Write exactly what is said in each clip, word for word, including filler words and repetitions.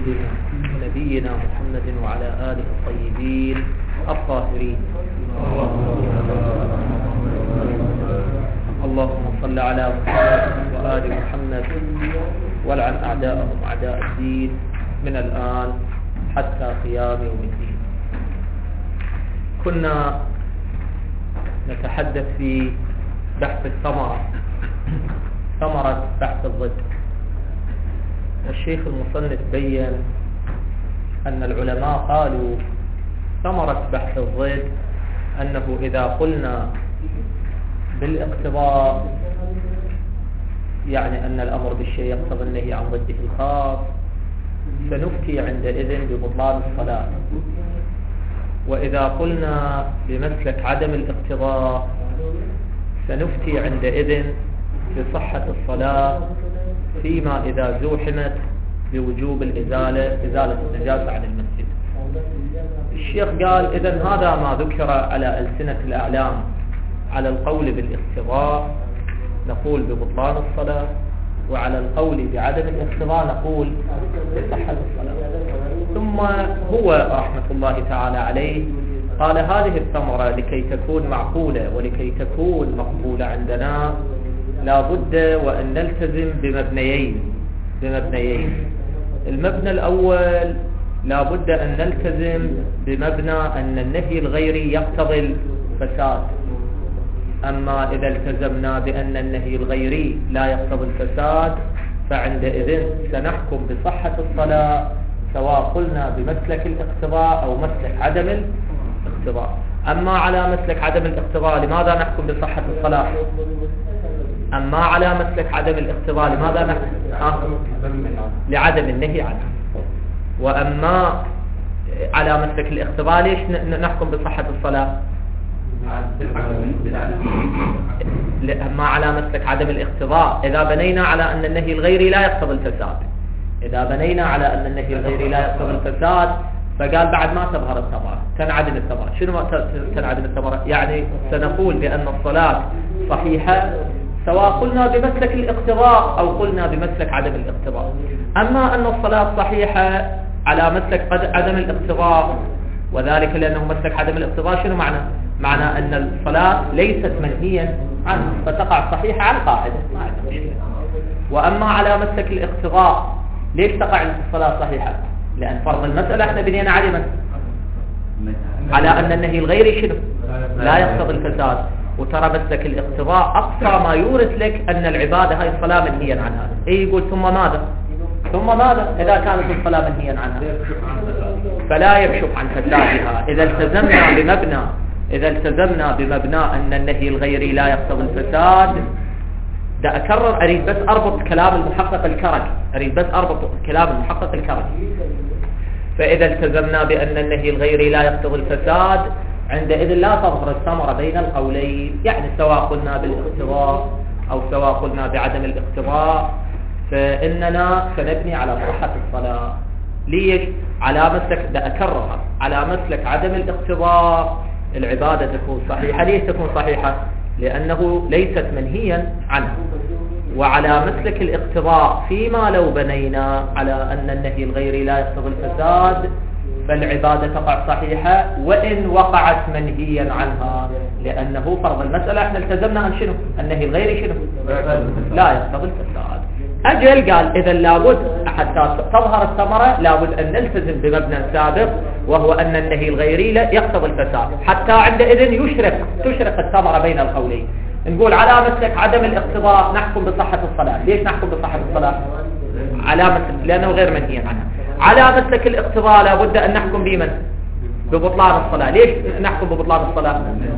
سيدنا ونبينا محمد وعلى آله الطيبين الطاهرين. اللهم صل على محمد وآل محمد والعن أعداءهم أعداء الدين من الآن حتى قيام يوم الدين. كنا نتحدث في بحث الثمرة، ثمرة بحث الضد. والشيخ المصنف بين أن العلماء قالوا ثمرة بحث الضد أنه إذا قلنا بالاقتضاء يعني أن الأمر بالشيء يقتضي النهي عن ضده الخاص، سنفتي عندئذ ببطلان الصلاة. وإذا قلنا بمسلك عدم الاقتضاء سنفتي عندئذ بصحة الصلاة فيما إذا زوحمت بوجوب الإزالة إزالة النجاسة عن المسجد. الشيخ قال إذن هذا ما ذكر على ألسنة الأعلام على القول بالاقتضاء نقول ببطلان الصلاة، وعلى القول بعدم الاقتضاء نقول بصحة الصلاة. ثم هو رحمة الله تعالى عليه قال هذه الثمرة لكي تكون معقولة ولكي تكون مقبولة عندنا لا بد وأن نلتزم بمبنيين بمبنيين المبنى الأول لا بد أن نلتزم بمبنى أن النهي الغيري يقتضي الفساد. أما إذا التزمنا بأن النهي الغيري لا يقتضي الفساد فعندئذ سنحكم بصحة الصلاة سواء قلنا بمسلك الاقتضاء أو مسلك عدم الاقتضاء. أما على مسلك عدم الاقتضاء لماذا نحكم بصحة الصلاة؟ أما على مسلك عدم الاقتضاء لماذا نحكم؟ آه. لعدم النهي عنه. وأما على مسلك الاقتضاء ليش نحكم بصحة الصلاة؟ أما على مسلك عدم الاقتضاء إذا بنينا على أن النهي الغيري لا يقتضي الفساد، إذا بنينا على أن النهي الغيري لا يقتضي الفساد فقال بعد ما تظهر الثمرة تنعدم الثمرة. شنو تنعدم الثمرة؟ يعني سنقول بأن الصلاة صحيحة سواء قلنا بمسلك الاقتضاء أو قلنا بمسلك عدم الاقتضاء. أما أن الصلاة صحيحة على مسلك عدم الاقتضاء وذلك لأنه مسلك عدم الاقتضاء شنو معنى؟ معنى أن الصلاة ليست منهيا عنها فتقع صحيحة على القاعدة ما عندنا مشكلة. وأما على مسلك الاقتضاء ليش تقع الصلاة صحيحة؟ لأن فرض المسألة احنا بنينا على من؟ على أن النهي الغيري شنو؟ لا يقتضي الفساد. وترى مسلك الاقتضاء أقصى ما يورث لك أن العبادة هاي الصلاة منهيا عنها. إيه يقول ثم ماذا؟ ثم ماذا إذا كانت الصلاة منهيا عنها؟ فلا يكشف عن فسادها. إذا التزمنا بمبنى إذا التزمنا بمبنى أن النهي الغيري لا يقتضي الفساد، ده أكرر أريد بس أربط كلام المحقق الكركي أريد بس أربط كلام المحقق الكركي فإذا التزمنا بأن النهي الغيري لا يقتضي الفساد عندئذ لا تظهر الثمرة بين القولين، يعني سواء قلنا بالاقتضاء أو سواء قلنا بعدم الاقتضاء فإننا سنبني على صحة الصلاة. ليش؟ على مسلك ده أكررها على مسلك عدم الاقتضاء العبادة تكون صحيحة. ليش تكون صحيحة؟ لأنه ليست منهيا عنه. وعلى مسلك الاقتضاء فيما لو بنينا على أن النهي الغيري لا يقتضي الفساد فالعبادة تقع صحيحة وإن وقعت منهيا عنها، لأنه فرض المسألة احنا التزمنا أن شنو؟ النهي الغيري شنو؟ لا يقتضي الفساد. أجل قال إذا لابد حتى تظهر الثمرة لابد أن نلتزم بمبنى سابق وهو أن النهي الغيري لا يقتضي الفساد، حتى عندئذ يشرق تشرق الثمرة بين القولين. نقول على مسلك عدم الاقتضاء نحكم بصحة الصلاة. ليش نحكم بصحة الصلاة؟ على مسلك لأنه غير منهي عنها. على مسلك الاقتضاء لابد أن نحكم بمن؟ ببطلان الصلاة. ليش نحكم ببطلان الصلاة؟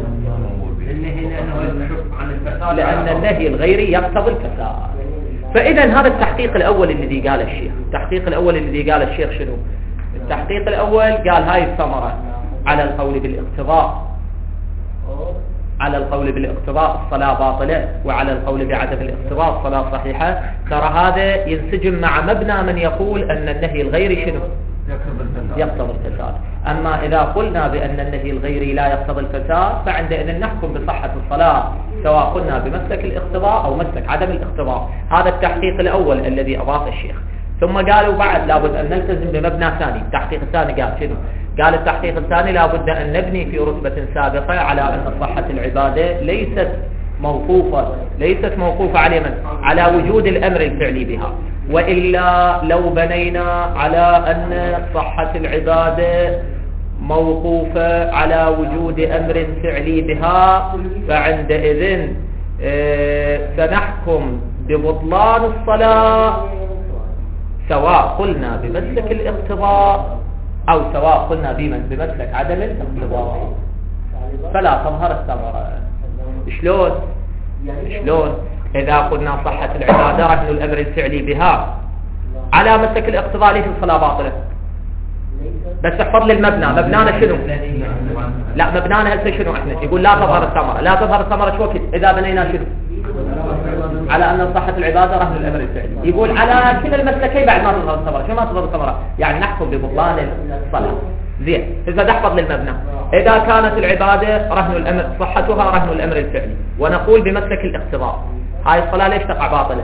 لأن النهي الغيري يقتضي الفساد. فإذا هذا التحقيق الأول الذي قال الشيخ التحقيق الأول الذي قال الشيخ شنو؟ التحقيق الأول قال هاي الثمرة على القول بالاقتضاء على القول بالاقتضاء الصلاة باطلة، وعلى القول بعدم الاقتضاء الصلاة صحيحة. ترى هذا ينسجم مع مبنى من يقول أن النهي الغيري شنو؟ يقتضي الفساد. أما إذا قلنا بأن النهي الغيري لا يقتضي الفساد فعندئذ نحكم بصحة الصلاة سواء قلنا بمسلك الاقتضاء أو مسلك عدم الاقتضاء. هذا التحقيق الأول الذي أضاف الشيخ. ثم قالوا بعد لابد أن نلتزم بمبنى ثاني. التحقيق الثاني قال شنو؟ قال التحقيق الثاني لابد أن نبني في رتبة سابقة على أن صحة العبادة ليست موقوفة ليست موقوفة على من؟ على وجود الأمر الفعلي بها، وإلا لو بنينا على أن صحة العبادة موقوفة على وجود أمر فعلي بها فعندئذ اه سنحكم ببطلان الصلاة سواء قلنا بمسلك الاقتضاء أو سواء قلنا بمسلك عدم الاقتضاء، فلا تظهر الثمرة. شلون؟ شلون؟ إذا قلنا صحة العبادة رهن الأمر الفعلي بها على مسلك الاقتضاء ليش الصلاة باطلة؟ بس احفظ لي المبنى، مبنانا شنو؟ لا مبنانا هسه شنو احنا؟ يقول لا تظهر الثمرة، لا تظهر الثمرة شو وقت؟ إذا بنينا شنو؟ على أن صحة العبادة رهن الأمر الفعلي. يقول على كلا المسلكين بعد ما تظهر الثمرة. شو ما تظهر الثمرة؟ يعني نحكم ببطلان الصلاة. زين، إذا احفظ لي المبنى، إذا كانت العبادة رهن الأمر صحتها رهن الأمر الفعلي ونقول بمسلك الاقتضاء، هاي الصلاة ليش تقع باطلة؟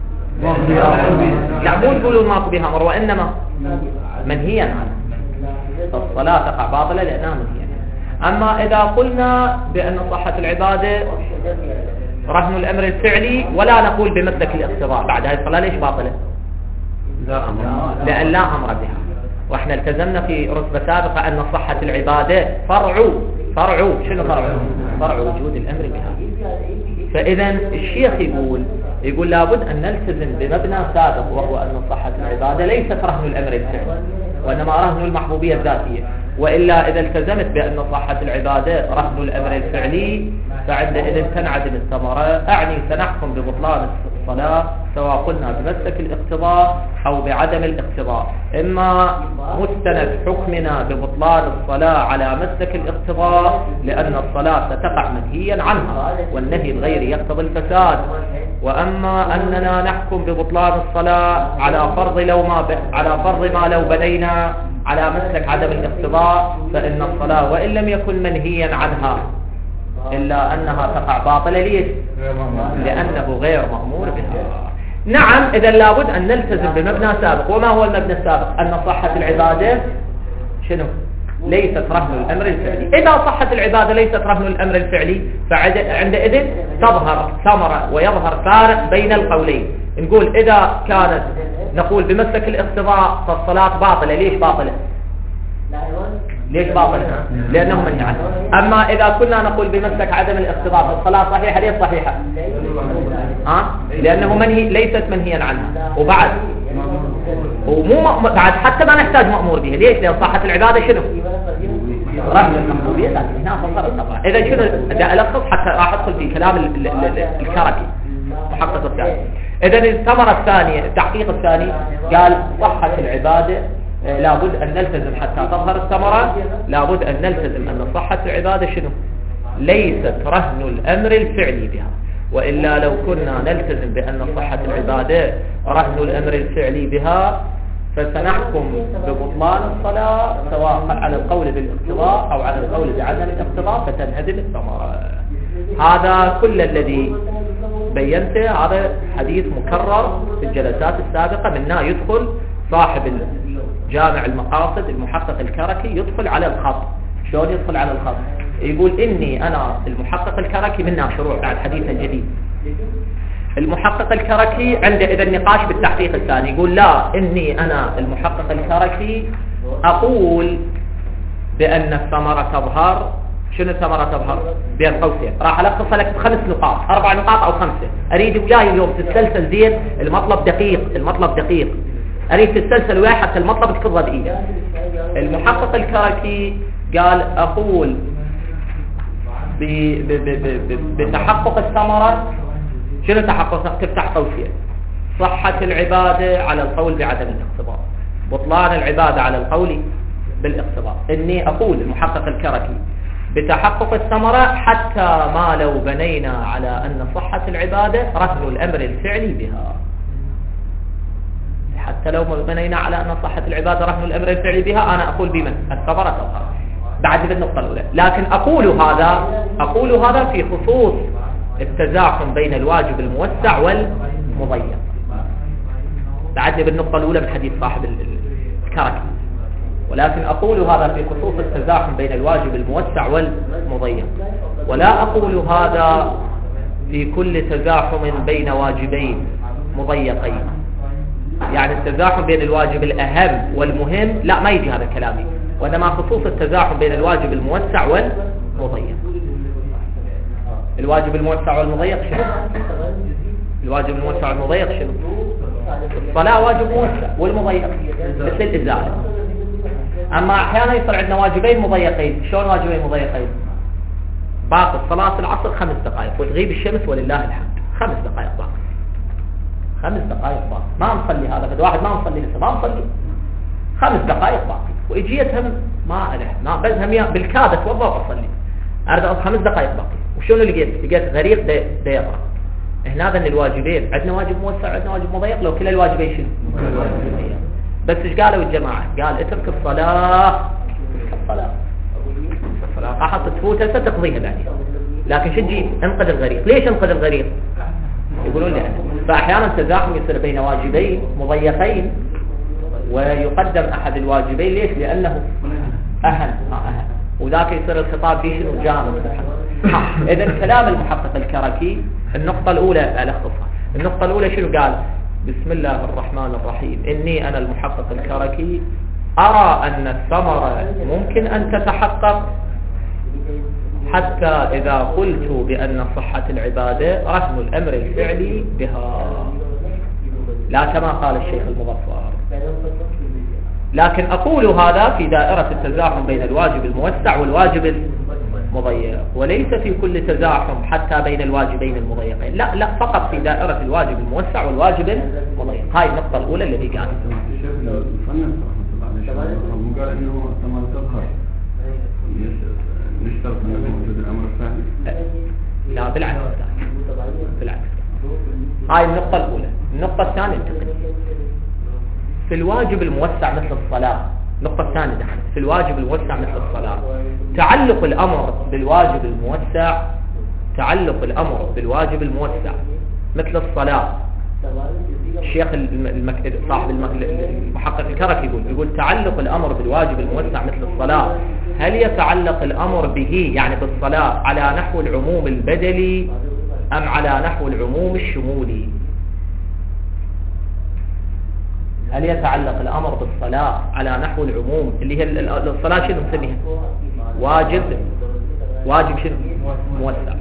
لا مو تقولوا ماكو بها أمر، وإنما منهيا عنها. الصلاة تقع باطلة لأنها منهيا. أما إذا قلنا بأن صحة العبادة رهن الأمر الفعلي ولا نقول بمسلك الاقتضاء، بعد هاي الصلاة ليش باطلة؟ لأن لا أمر بها، وإحنا التزمنا في رتبة سابقة أن صحة العبادة فرع فرع شنو فرع؟ فرع وجود الأمر بها. فإذا الشيخ يقول يقول لابد أن نلتزم بمبنى سابق، وهو أن صحة العبادة ليست رهن الأمر الفعلي وإنما رهن المحبوبية الذاتية، وإلا إذا التزمت بأن صحة العبادة رهن الأمر الفعلي فعندئذ تنعدم الثمرة. أعني سنحكم ببطلان الصلاة سواء قلنا بمسلك الاقتضاء أو بعدم الاقتضاء. إما مستند حكمنا ببطلان الصلاة على مسلك الاقتضاء لأن الصلاة ستقع منهيا عنها والنهي الغيري يقتضي الفساد، وأما أننا نحكم ببطلان الصلاة على فرض لو ما ب... على فرض ما لو بنينا على مسلك عدم الاقتضاء فإن الصلاة وإن لم يكن منهيا عنها إلا أنها تقع باطلة. ليش؟ لأنه غير مأمور بها. نعم، إذا لابد أن نلتزم بمبنى سابق. وما هو المبنى السابق؟ أن صحة العبادة شنو؟ ليست رهن الأمر الفعلي. إذا صحة العبادة ليست رهن الأمر الفعلي فعندئذ تظهر ثمرة ويظهر فارق بين القولين. نقول إذا كانت نقول بمسلك الاقتضاء فالصلاة باطلة. ليش باطلة؟ ليش باطلة؟ لأنه منهي عنه. أما إذا كنا نقول بمسلك عدم الاقتضاء فالصلاة صحيحة. ليش صحيحة؟ أه؟ لأنه منهي ليست منهيا عنها. وبعد ومو بعد حتى ما نحتاج مأمور بها. ليش؟ لأن صحة العبادة شنو؟ رهن المحبوبية هنا فصار الصفحة. إذا شنو بدي ألخص حتى راح أدخل في كلام الكركي محقق الثاني. إذا الثمرة الثانية التحقيق الثاني قال صحة العبادة لابد أن نلتزم حتى تظهر الثمرة، لابد أن نلتزم أن صحة العبادة شنو؟ ليست رهن الأمر الفعلي بها، وإلا لو كنا نلتزم بأن صحة العبادة رهن الأمر الفعلي بها فسنحكم ببطلان الصلاة سواء على القول بالاقتضاء أو على القول بعدم الاقتضاء فتنهدم الثمرة. هذا كل الذي بينته هذا حديث مكرر في الجلسات السابقة. منا يدخل صاحب جامع المقاصد المحقق الكركي يدخل على الخط. شلون يدخل على الخط؟ يقول إني أنا المحقق الكركي منا شروع بعد حديث جديد. المحقق الكركي عنده إذا النقاش بالتحقيق الثاني يقول لا إني أنا المحقق الكركي أقول بأن الثمرة تظهر. شنو الثمرة تظهر؟ بين قوسين راح ألخص لك بخمس نقاط أربع نقاط أو خمسة. أريد وياي اليوم تتسلسل زين. المطلب دقيق المطلب دقيق أريد تتسلسل وياي حتى المطلب تكرر بإيده. المحقق الكركي قال أقول بتحقق الثمرة. شنو تحقق؟ تفتح قوسين صحة العبادة على القول بعدم الاقتضاء، بطلان العبادة على القول بالاقتضاء. إني أقول المحقق الكركي بتحقق الثمرة حتى ما لو بنينا على أن صحة العبادة رهن الأمر الفعلي بها. حتى لو بنينا على أن صحة العبادة رهن الأمر الفعلي بها أنا أقول بمن؟ الثمرة تظهر بعد بالنقطة الأولى. لكن أقول هذا أقول هذا في خصوص التزاحم بين الواجب الموسع والمضيق. بعدني بالنقطة الأولى من حديث صاحب الكركي، ولكن أقول هذا في خصوص التزاحم بين الواجب الموسع والمضيق، ولا أقول هذا في كل تزاحم بين واجبين مضيقين. يعني التزاحم بين الواجب الأهم والمهم لا، ما يجي هذا كلامي، وإنما خصوص التزاحم بين الواجب الموسع والمضيق. الواجب الموسع والمضيق شنو؟ الواجب الموسع والمضيق شنو؟ الصلاة واجب موسع، والمضيق مثل الإزالة. أما أحيانا يصير عندنا واجبين مضيقين. شلون واجبين مضيقين؟ باقي صلاة العصر خمس دقائق وتغيب الشمس ولله الحمد، خمس دقائق باقي، خمس دقائق باقي، ما نصلي هذا فد واحد ما نصلي لسه ما نصلي، خمس دقائق باقي، وإجيتهم ما ألح ما بزهم بالكاد أتوضأ وأصلي، أرد خمس دقائق باقي، وشنو لقيت؟ لقيت غريق دا يطرق. هنا هذا الواجبين، عندنا واجب موسع وعندنا واجب مضيق، لو كلا الواجبين شنو؟ بس ايش قالوا الجماعة؟ قال اترك الصلاة، اترك الصلاة، الصلاة أحط تفوتها ستقضيها بعدين، لكن شو تجيب؟ انقذ الغريق. ليش انقذ الغريق؟ يقولون لي أنا. فأحيانا تزاحم يصير بين واجبين مضيقين ويقدم أحد الواجبين. ليش؟ لأنه أهم ما أهم، وذاك يصير الخطاب فيه شنو؟ جامد. إذن كلام المحقق الكركي النقطة الأولى الاختصار. النقطة الأولى شنو قال؟ بسم الله الرحمن الرحيم، إني أنا المحقق الكركي أرى أن الثمرة ممكن أن تتحقق حتى إذا قلت بأن صحة العبادة رهن الأمر الفعلي بها، لا كما قال الشيخ المظفر. لكن أقول هذا في دائرة التزاحم بين الواجب الموسع والواجب المضيق، وليس في كل تزاحم حتى بين الواجبين المضيقين، لا لا، فقط في دائرة الواجب الموسع والواجب المضيق. هاي النقطة الأولى التي قالت. قال إنه ثمرة تظهر نشترط أن موجود الأمر الثاني. لا بالعكس، بالعكس. هاي النقطة الأولى. النقطة الثانية في الواجب الموسع مثل الصلاة. النقطة الثانية دخل في الواجب الموسع مثل الصلاة. تعلق الأمر بالواجب الموسع، تعلق الأمر بالواجب الموسع مثل الصلاة. الشيخ المك... صاحب المحقق الكركي يقول يقول تعلق الأمر بالواجب الموسع مثل الصلاة، هل يتعلق الأمر به يعني بالصلاة على نحو العموم البدلي أم على نحو العموم الشمولي؟ هل يتعلق الأمر بالصلاة على نحو العموم اللي هي الصلاة شنو نسميها؟ واجب، واجب شنو؟ موسع.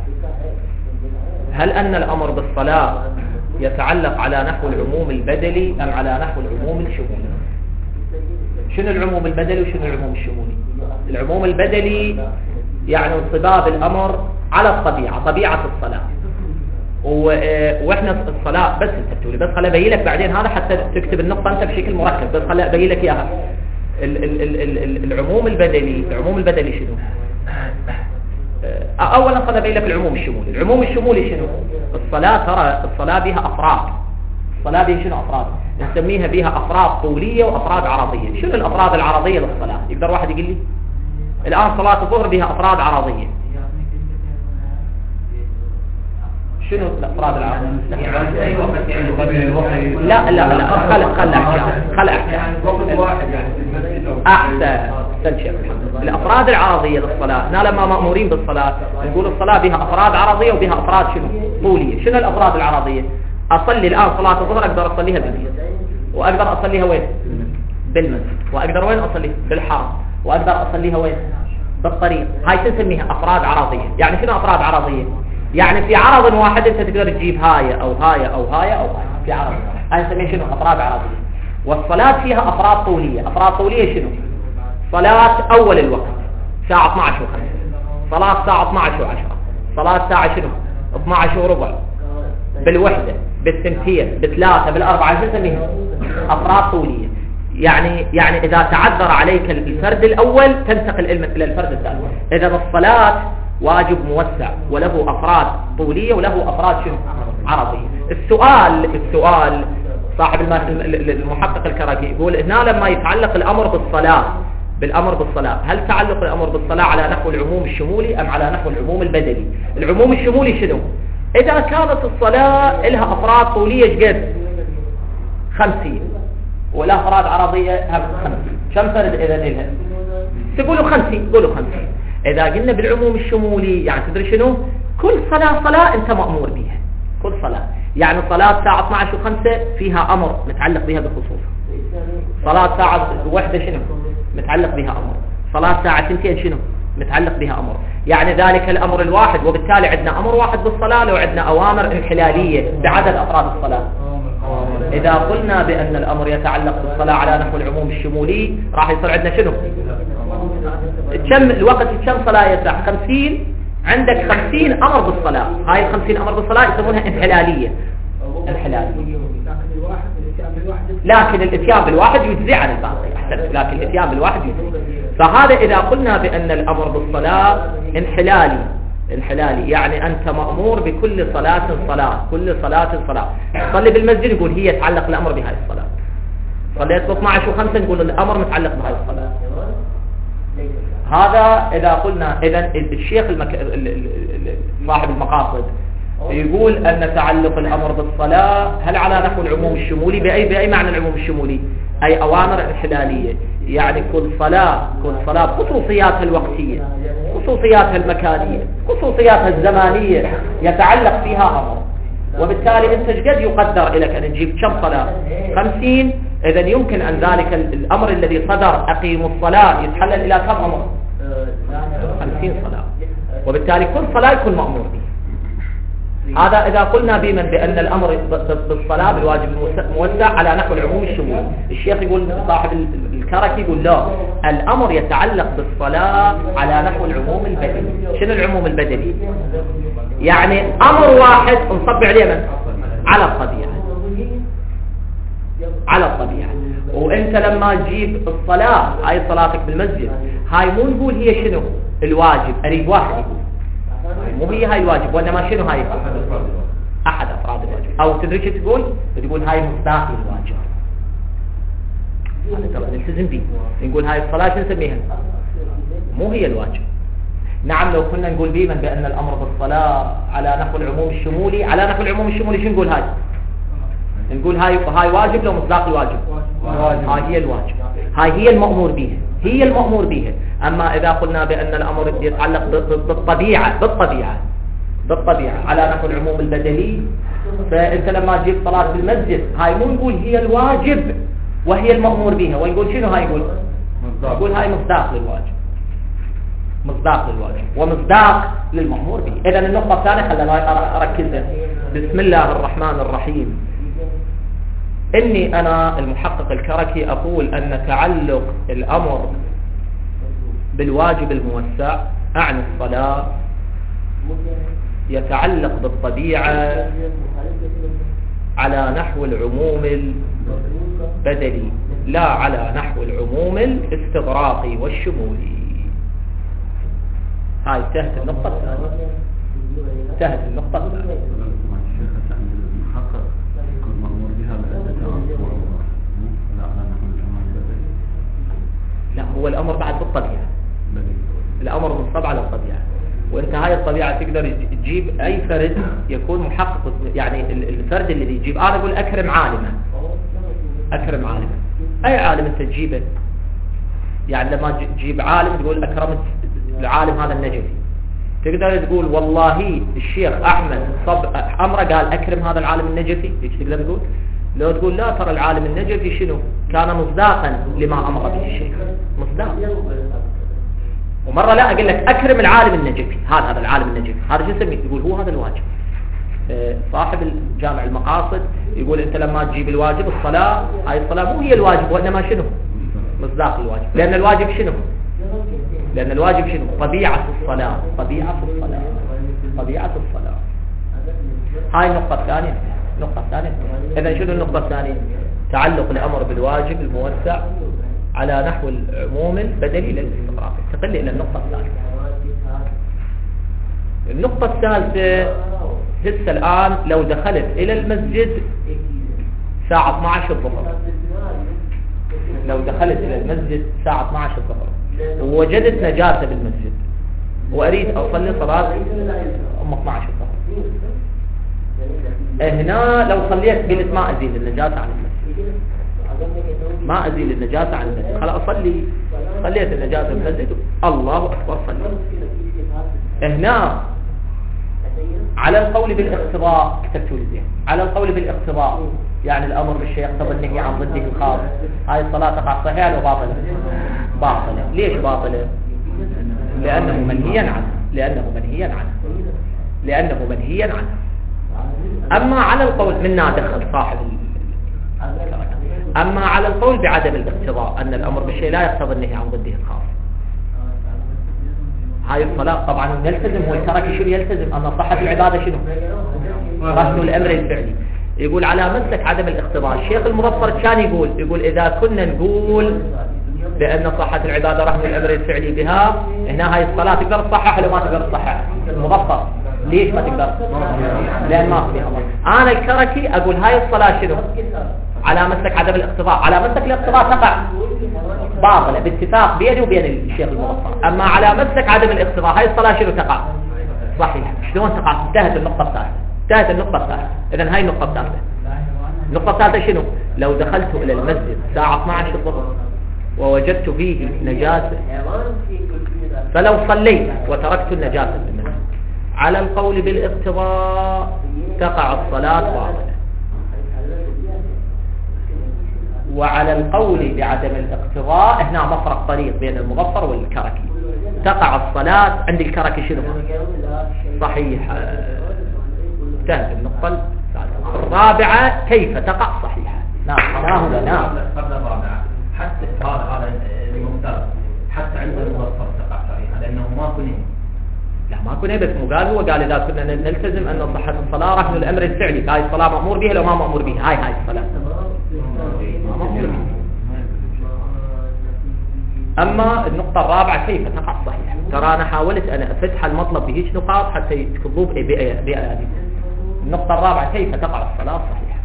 هل أن الأمر بالصلاة يتعلق على نحو العموم البدلي أم على نحو العموم الشمولي؟ شنو العموم البدلي وشنو العموم الشمولي؟ العموم البدلي يعني انصباب الأمر على الطبيعة، طبيعة الصلاة. واحنا الصلاة بس انت بتقولي بس خلي ابين لك بعدين هذا حتى تكتب النقطة انت بشكل مركب، بس خلي ابين لك اياها. ال ال ال ال العموم البدلي، العموم البدلي شنو؟ اولا خلي ابين لك العموم الشمولي. العموم الشمولي شنو؟ الصلاة ترى الصلاة بها افراد. الصلاة بها شنو افراد؟ نسميها بها افراد طولية وافراد عرضية. شنو الافراد العرضية للصلاة؟ يقدر واحد يقول لي؟ الان صلاة الظهر بها افراد عرضية. شنو الافراد العرضية؟ لا لا لا خل خل احكي خل احكي احسن تنشف. الافراد العرضية للصلاة هنا لما مأمورين بالصلاة نقول الصلاة بها افراد عرضية وبها افراد شنو؟ طولية. شنو الافراد العرضية؟ اصلي الان صلاة الظهر اقدر اصليها بالبيت، واقدر اصليها وين؟ بالمسجد، واقدر وين اصليها؟ بالحرم، واقدر اصليها وين؟ بالطريق. هاي تسميها افراد عرضية. يعني شنو افراد عرضية؟ يعني في عرض واحد انت تقدر تجيب هاي او هاي او هاي او هاي في عرض واحد. هاي نسميها شنو؟ افراد عرضية. والصلاة فيها افراد طولية. افراد طولية شنو؟ صلاة اول الوقت ساعة اثنعش وخمسة، صلاة الساعة اثنعش وعشرة، صلاة الساعة شنو؟ اثنعش وربع، بالوحدة، بالثنتين، بالثلاثة، بالاربعة. شو نسميها؟ افراد طولية. يعني يعني اذا تعذر عليك الفرد الاول تنتقل الى الفرد الثاني. اذا الصلاة واجب موسع وله افراد طولية وله افراد شنو؟ عرضية. السؤال السؤال صاحب المحقق الكركي يقول هنا لما يتعلق الامر بالصلاة بالامر بالصلاة، هل تعلق الامر بالصلاة على نحو العموم الشمولي ام على نحو العموم البدلي؟ العموم الشمولي شنو؟ اذا كانت الصلاة لها افراد طولية قد خمسين، والأفراد عرضية هم خمسين. كم فرد إذا إلها؟ تقولوا خمسين، قولوا خمسين. إذا قلنا بالعموم الشمولي يعني تدري شنو؟ كل صلاة صلاة أنت مأمور بها، كل صلاة. يعني صلاة ساعة اثني عشر وخمسة فيها أمر متعلق بها بخصوصها. صلاة ساعة واحدة شنو؟ متعلق بها أمر. صلاة ساعة اثنتين شنو؟ متعلق بها أمر. يعني ذلك الأمر الواحد، وبالتالي عندنا أمر واحد بالصلاة لو عندنا أوامر انحلالية بعدد أفراد الصلاة. إذا قلنا بأن الأمر يتعلق بالصلاة على نحو العموم الشمولي راح يصير عندنا شنو؟ كم الوقت كم صلاة يسع؟ خمسين. عندك خمسين أمر بالصلاة، هاي الخمسين أمر بالصلاة يسمونها انحلالية. انحلالية. لكن الاتيان بالواحد يجزي عن الباقي، أحسنت، لكن الاتيان بالواحد يجزي. فهذا إذا قلنا بأن الأمر بالصلاة انحلالي، انحلالي يعني أنت مأمور بكل صلاة صلاة، كل صلاة صلاة. صلي بالمسجد نقول هي يتعلق الأمر بهاي الصلاة. صليت ب اثني عشر وخمسة نقول الأمر متعلق بهاي الصلاة. هذا إذا قلنا. إذا الشيخ المك... صاحب المقاصد يقول أن تعلق الأمر بالصلاة هل على نحو العموم الشمولي؟ بأي بأي معنى العموم الشمولي؟ أي أوامر انحلالية، يعني كل صلاة كل صلاة خصوصياتها الوقتية، خصوصياتها المكانية، خصوصياتها الزمانية يتعلق فيها أمر. وبالتالي أنت قد يقدر لك أن تجيب كم صلاة؟ خمسين. إذا يمكن أن ذلك الأمر الذي صدر أقيموا الصلاة يتحلل إلى كم أمر؟ خمسين صلاة. وبالتالي كل صلاة يكون مأمور به. هذا إذا قلنا بمن بأن الأمر بالصلاة بالواجب الموسع على نحو العموم الشمولي. الشيخ يقول صاحب الكركي يقول لا، الأمر يتعلق بالصلاة على نحو العموم البدني. شنو العموم البدني؟ يعني أمر واحد نصب عليه من؟ على الطبيعة، على الطبيعة. وانت لما تجيب الصلاة، هاي صلاتك بالمسجد، هاي مو نقول هي شنو الواجب، اريد واحد يقول مو هي هاي الواجب، وانما شنو هاي احد افراد الواجب. او تدري شو تقول؟ تقول هاي مصداق الواجب. هذا ترى نلتزم به. نقول هاي الصلاة شو نسميها؟ مو هي الواجب. نعم لو كنا نقول بمن بأن الأمر بالصلاة على نحو العموم الشمولي، على نحو العموم الشمولي شو نقول؟ هاي نقول هاي هاي واجب لو مصداق الواجب. هاي هي الواجب، هاي هي المأمور بها، هي المأمور بها. أما إذا قلنا بأن الأمر يتعلق بالطبيعة بالطبيعة بالطبيعة على نحو العموم البدني، فأنت لما تجيب صلاة في المسجد هاي مو نقول هي الواجب وهي المأمور بها، ونقول شنو هاي؟ يقول يقول هاي مصداق للواجب، مصداق للواجب ومصداق للمأمور به. إذن النقطة الثانية خلنا أركزها. بسم الله الرحمن الرحيم. إني أنا المحقق الكركي أقول أن تعلق الأمر بالواجب الموسع أعني الصلاة يتعلق بالطبيعة على نحو العموم البدني لا على نحو العموم الاستغراقي والشمولي. هاي انتهت النقطة الثانية. انتهت النقطة الثانية. لا، هو الأمر بعد بالطبيعة. الأمر منصب على الطبيعة، وانت هاي الطبيعة تقدر تجيب أي فرد يكون محقق. يعني الفرد الذي يجيب، أنا أقول أكرم عالما، أكرم عالما، أي عالم أنت تجيبه. يعني لما تجيب عالم تقول أكرمت العالم هذا النجفي، تقدر تقول والله الشيخ أحمد صب أمره قال أكرم هذا العالم النجفي. ايش تقدر تقول؟ لو تقول لا، ترى العالم النجفي شنو كان مصداقا لما أمر به الشيخ، مصداق. ومرة لا أقول لك أكرم العالم النجفي، هذا هذا العالم النجفي، هذا شو نسميه؟ تقول هو هذا الواجب. صاحب الجامع المقاصد يقول أنت لما تجيب الواجب الصلاة، هاي الصلاة مو هي الواجب وإنما شنو؟ مصداق الواجب. لأن الواجب شنو؟ لأن الواجب شنو؟ طبيعة الصلاة، طبيعة الصلاة، طبيعة الصلاة. هاي النقطة الثانية. النقطة الثانية إذا شنو النقطة الثانية؟ تعلق الأمر بالواجب الموسع على نحو العموم البدني للاستغراق. تقل إلى النقطة الثالثة. النقطة الثالثة هسه الآن لو دخلت إلى المسجد ساعة اثني عشر الظهر، لو دخلت إلى المسجد ساعة اثني عشر الظهر ووجدت نجاسة بالمسجد وأريد أصلي صلاة أم اثني عشر الظهر، هنا لو صليت قلت ما أزيد النجاسة عن المسجد، ما أزيل النجاسة عن المسجد، خلاص أصلي، صليت النجاسة في المسجد، الله أكبر صلي. هنا على القول بالاقتضاء، كتبتوا لي على القول بالاقتضاء، يعني الأمر بالشيء يقتضي النهي عن ضده الخاص، هاي الصلاة تقع صحيحة أو باطلة؟ باطلة. ليش باطلة؟ لأنه منهيا عنه، لأنه منهيا عنه، لأنه منهيا عنه. أما على القول منا دخل صاحب أما على القول بعدم الاقتضاء، أن الأمر بالشيء لا يقتضي النهي عن ضده الخاص، هاي الصلاة طبعا يلتزم، هو الترك شنو يلتزم؟ أن صحة العبادة شنو؟ رهن الأمر الفعلي. يقول على مسلك عدم الاقتضاء. الشيخ المظفر كان يقول يقول إذا كنا نقول بأن صحة العبادة رهن الأمر الفعلي بها، هنا هاي الصلاة تقدر تصحح ولا ما تقدر تصحح؟ المظفر ليش ما تقدر؟ لأن ما فيها الله. أنا الكركي أقول هاي الصلاة شنو؟ على مسلك عدم الاقتضاء، على مسلك الاقتضاء تقع باطلة باتفاق بيني وبين الشيخ المظفر. أما على مسلك عدم الاقتضاء هاي الصلاة شنو تقع؟ صحيح. شلون تقع؟ انتهت النقطة الثالثة، انتهت النقطة الثالثة. إذن هاي النقطة الثالثة. النقطة الثالثة شنو؟ لو دخلت إلى المسجد الساعة اثني عشر الظهر ووجدت فيه نجاسة، فلو صليت وتركت النجاسة في المسجد، على القول بالاقتضاء تقع الصلاة باطلة، وعلى القول بعدم الاقتضاء هنا مفرق طريق بين المظفر والكركي، تقع الصلاة عند الكركي شنو؟ صحيحة. انتهت النقطة الثالثة. الرابعة كيف تقع صحيحة. نعم هنا نعم الرابعة حتى هذا المختار حتى عند المظفر تقع صحيحة لأنه ما كنه. لا ما كنه، بس مو قال، هو قال إذا كنا نلتزم أن صحة الصلاة رهن الأمر الفعلي، هاي الصلاة مأمور بها لو ما مأمور بها، هاي هاي الصلاة أما النقطة الرابعة كيف تقع صحيحة. ترى أنا حاولت أنا أفتح المطلب بهيج نقاط حتى تكتبوه بأيادي. النقطة الرابعة كيف تقع الصلاة صحيحة.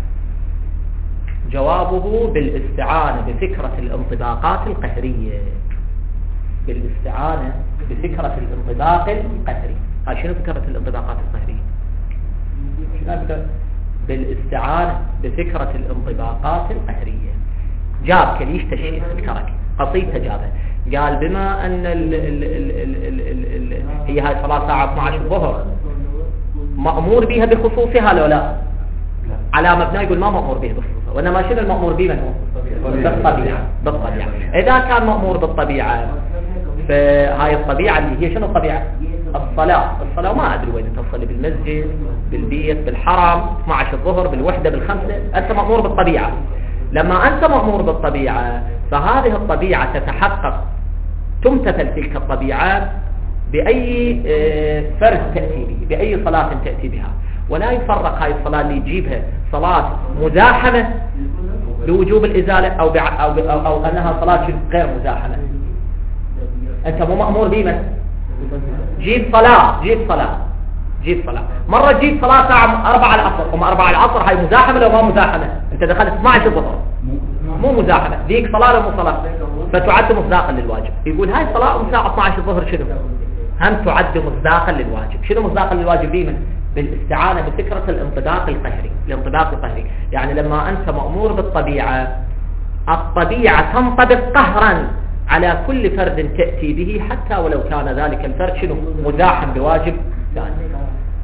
جوابه بالاستعانة بفكرة الانطباقات القهرية، بالاستعانة بفكرة الانطباق القهري. هاي شنو فكرة الانطباقات القهرية؟ شنو بالاستعانة بفكرة الانطباقات القهرية. جاب كليش تشخيص الكركي قصيدة جابه، قال بما أن ال ال ال ال ال ال هي هاي صلاة ساعة اثني عشر الظهر مأمور بها بخصوصها لو لا؟ على مبنى يقول ما مأمور به بخصوصها، وإنما شنو المأمور به من هو؟ بالطبيعة. بالطبيعة. إذا كان مأمور بالطبيعة فهاي الطبيعة اللي هي شنو الطبيعة؟ الصلاة. الصلاة ما أدري وين تصلي، بالمسجد، بالبيت، بالحرم، اثني عشر الظهر، بالوحدة، بالخمسة، أنت مأمور بالطبيعة. لما أنت مأمور بالطبيعة فهذه الطبيعة تتحقق، تمتثل تلك الطبيعة بأي فرد تأتي به، بأي صلاة تأتي بها، ولا يفرق هاي الصلاة اللي يجيبها صلاة مزاحمة بوجوب الإزالة أو, بع... أو, ب... أو, أو أنها صلاة غير مزاحمة. أنت مو مأمور بمن؟ جيب صلاة، جيب صلاة، جيب صلاة. مرة جيب صلاة ساعة أربعة العصر، وما أربعة العصر هاي مزاحمة لو ما مزاحمة، أنت دخلت اثني عشر الظهر مو مزاحمة، ذيك صلاة لو مو صلاة، فتعد مصداقا للواجب. يقول هاي الصلاة الساعة اثني عشر الظهر شنو؟ هم تعد مصداقا للواجب. شنو مصداقا للواجب بمن؟ بالاستعانة بفكرة الانطباق القهري. الانطباق القهري يعني لما أنت مأمور بالطبيعة، الطبيعة تنطبق قهرا على كل فرد تأتي به حتى ولو كان ذلك الفرد شنو؟ مزاحم بواجب ثاني.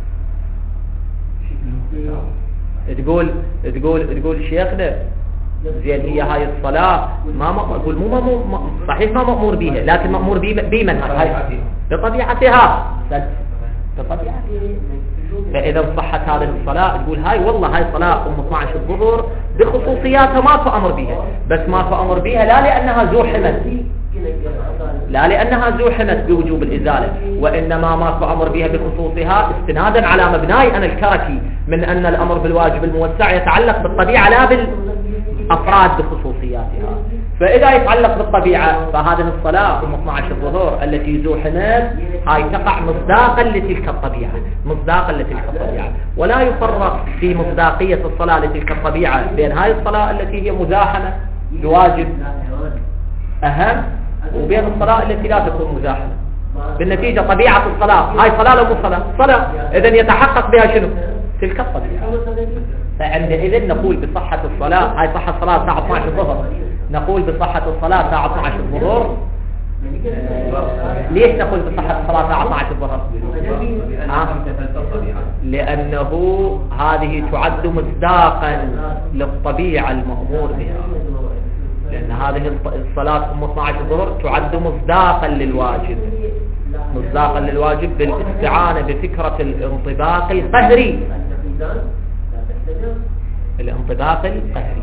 تقول تقول تقول شيخنا زين هي هاي الصلاة ما أقول مو مو صحيح ما مأمور بها، لكن مأمور بمن هاي؟ بطبيعتها. بطبيعتها. فإذا صحت هذه الصلاة تقول هاي والله هاي صلاة أم اثني عشر الظهر بخصوصياتها ماكو أمر بها، بس ماكو أمر بها لا لأنها زوحمت، لا لأنها زوحمت بوجوب الإزالة، وإنما ماكو أمر بها بخصوصها استنادا على مبناي أنا الكركي من أن الأمر بالواجب الموسع يتعلق بالطبيعة لا بالأفراد بخصوصياتها. فإذا يتعلق بالطبيعة فهذه الصلاة أم اثني عشر الظهر التي زوحمت هاي تقع مصداقا لتلك الطبيعة، مصداقا لتلك الطبيعة، ولا يفرق في مصداقية الصلاة لتلك الطبيعة بين هاي الصلاة التي هي مزاحمة بواجب أهم وبين الصلاة التي لا تكون مزاحمة. بالنتيجة طبيعة الصلاة هاي صلاة لو مو صلاة؟ صلاة. إذن يتحقق بها شنو؟ تلك الطبيعة. فعندئذ نقول بصحة الصلاة، هاي صحة الصلاة الساعة اثني عشر الظهر، نقول بصحة الصلاة الساعة اثني عشر الظهر. آه ليش نقول بصحة الصلاة الساعة اثني عشر الظهر؟ آه لأنه هذه تعد مصداقا للطبيعة المأمور بها، لأن هذه الصلاة أم اثني عشر الظهر تعد مصداقا للواجب، مصداقا للواجب بالاستعانة بفكرة الانطباق القهري، الانطباق القهري.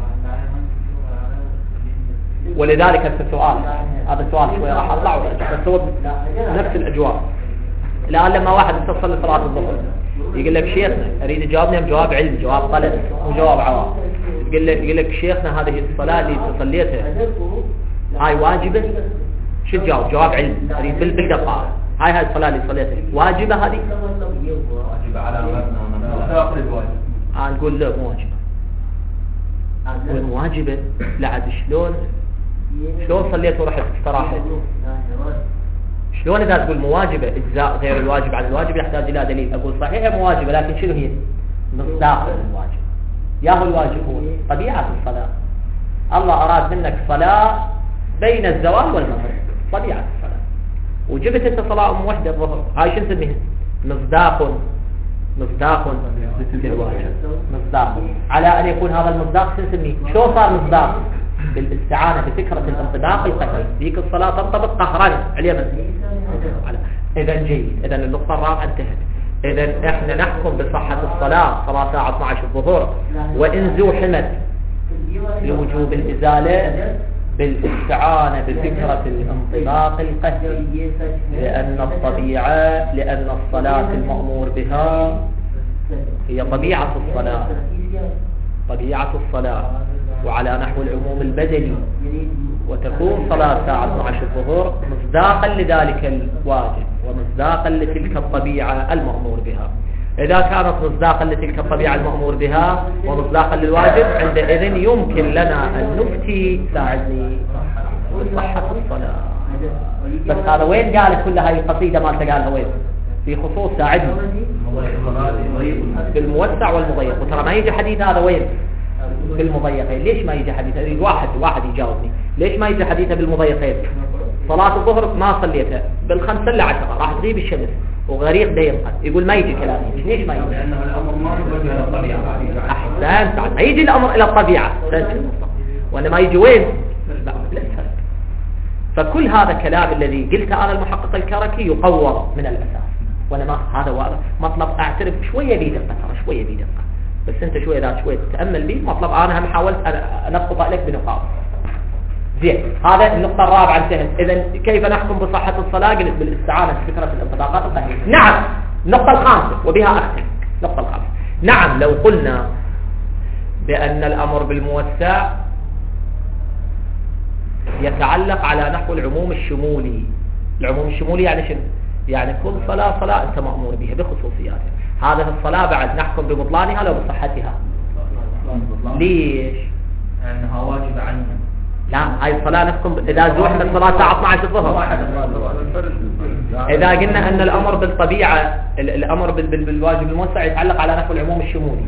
ولذلك السؤال هذا السؤال شوي راح اطلع بس هو نفس الاجواء. الان لما واحد يتصل لصلاه الظهر يقول لك شيخنا اريد يجاوبني بجواب علمي، جواب طلب مو جواب عوام، يقول لك يقول لك شيخنا هذه الصلاه اللي صليتها هاي واجبه؟ شو تجاوب؟ جواب علمي اريد بالدقائق. هاي هاي الصلاه اللي صليتها واجبه؟ هذه واجبه على مبنى الواجب. انا نقول لا مو واجبه. نقول مو واجبه؟ لا عاد شلون شلون صليت ورحت استراحت؟ شلون اذا تقول مواجبه اجزاء غير الواجب عن الواجب يحتاج الى دليل؟ اقول صحيح مواجبه لكن شنو هي؟ مصداق الواجب. يا هو الواجب هو طبيعه الصلاه. الله اراد منك صلاه بين الزوال والمغرب، طبيعه الصلاه، وجبت انت صلاه ام وحده الظهر، هاي شو نسميها؟ مصداق مصداق للواجب، مصداق. على ان يكون هذا المصداق شو نسميه؟ شو صار مصداق؟ بالاستعانة بفكرة الانطباق القهري. ذيك الصلاة تنطبق قهرا عليها. إذا جيد، إذا النقطة الرابعة انتهت. إذا إحنا نحكم بصحة الصلاة صلاة ساعة اثني عشر الظهر وإن زوحمت لوجوب الإزالة بالاستعانة بفكرة الانطباق القهري، لأن الطبيعة لأن الصلاة المأمور بها هي طبيعة الصلاة، طبيعة الصلاة، وعلى نحو العموم البدني، وتكون صلاة ساعة اثني عشر الظهر مصداقا لذلك الواجب ومصداقا لتلك الطبيعة المأمور بها. إذا كانت مصداقا لتلك الطبيعة المأمور بها ومصداقا للواجب عندئذ يمكن لنا أن نفتي ساعدني بصحة الصلاة. بس هذا وين قال كل هاي القصيدة ما قالها وين؟ في خصوص ساعدني بالموسع والمضيق. وترى ما يجي حديث هذا وين؟ بالمضيقين. ليش ما يجي حديث؟ واحد واحد يجاوبني ليش ما يجي حديثه بالمضيقين؟ صلاة الظهر ما صليتها بالخمسة إلا عشرة راح تغيب الشمس وغريق ديرقا، يقول ما يجي كلامي. ليش ما يجي؟ لأنه الأمر ما يوجه إلى الطبيعة. أحسن، ما يجي الأمر إلى الطبيعة وإنما يجي وين؟ للفرد. فكل هذا الكلام الذي قلته أنا المحقق الكركي يقوّر من الأساس، وإنما هذا واضح مطلب أعترف شوية بدقة، ترى شوية بدقة، بس أنت شوية ذات شوية تتأمل بي. مطلب أنا هم حاولت أنقط عليك بنقاط. زين، هذا النقطة الرابعة انتهت. إذا كيف نحكم بصحة الصلاة؟ قلت بالاستعانة بفكرة الانطباقات القهرية. نعم. النقطة الخامسة وبها أختم. النقطة الخامسة، نعم لو قلنا بأن الأمر بالموسع يتعلق على نحو العموم الشمولي. العموم الشمولي يعني شنو؟ يعني كل صلاة صلاة أنت مأمور بها بخصوصياتها. هذه الصلاة بعد نحكم ببطلانها لو بصحتها. ليش؟ لأنها واجبة عنها. لا، هاي الصلاة نحكم إذا زوحنا الصلاة الساعة اثني عشر الظهر. إذا قلنا أن الأمر بالطبيعة الأمر بالواجب الموسع يتعلق على نحو العموم الشمولي.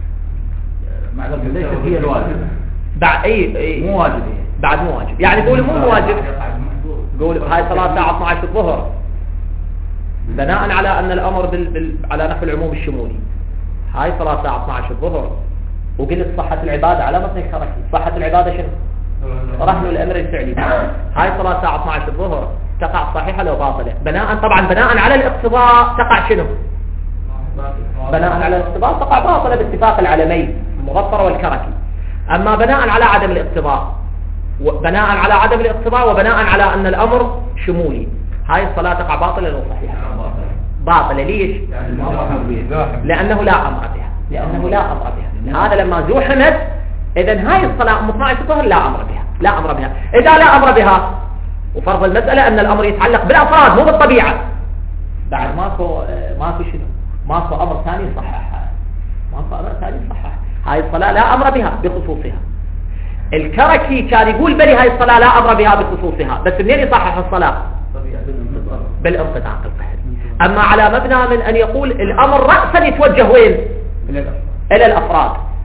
ليست هي الواجب بعد أي, أي مو واجب، بعد مو واجب، يعني قول مو واجب، قول هاي صلاة الساعة اثني عشر الظهر بناء على أن الأمر بال... بال... على نحو العموم الشمولي. هاي صلاة الساعة اثني عشر الظهر، وقلت صحة العبادة على متن الكركي. صحة العبادة شنو؟ رهن الأمر الفعلي. هاي صلاة الساعة اثني عشر الظهر تقع صحيحة لو باطلة؟ بناء طبعا بناء على الاقتضاء تقع شنو؟ بناء على الاقتضاء تقع باطلة باتفاق العلمين المغفر والكركي. أما بناء على عدم الاقتضاء وبناء على عدم الاقتضاء وبناء على أن الأمر شمولي، هاي الصلاة تقع باطلة لو صحيحة. باطلة ليش؟ لأنه لا أمر بها، لأنه لا أمر بها. هذا لما زوحمت إذن هاي الصلاة أم اثني عشر الظهر لا أمر بها، لا أمر بها. إذا لا أمر بها وفرض المسألة أن الأمر يتعلق بالأفراد مو بالطبيعة، بعد ماكو ماكو شنو؟ ماكو أمر ثاني صححها، ماكو أمر ثاني صححها. هاي الصلاة لا أمر بها بخصوصها. الكركي كان يقول بلي هاي الصلاة لا أمر بها بخصوصها، بس منين يصحح الصلاة؟ بالانقطاع القهري. أما على مبنى من أن يقول الأمر رأسا يتوجه وين؟ إلى الأفراد.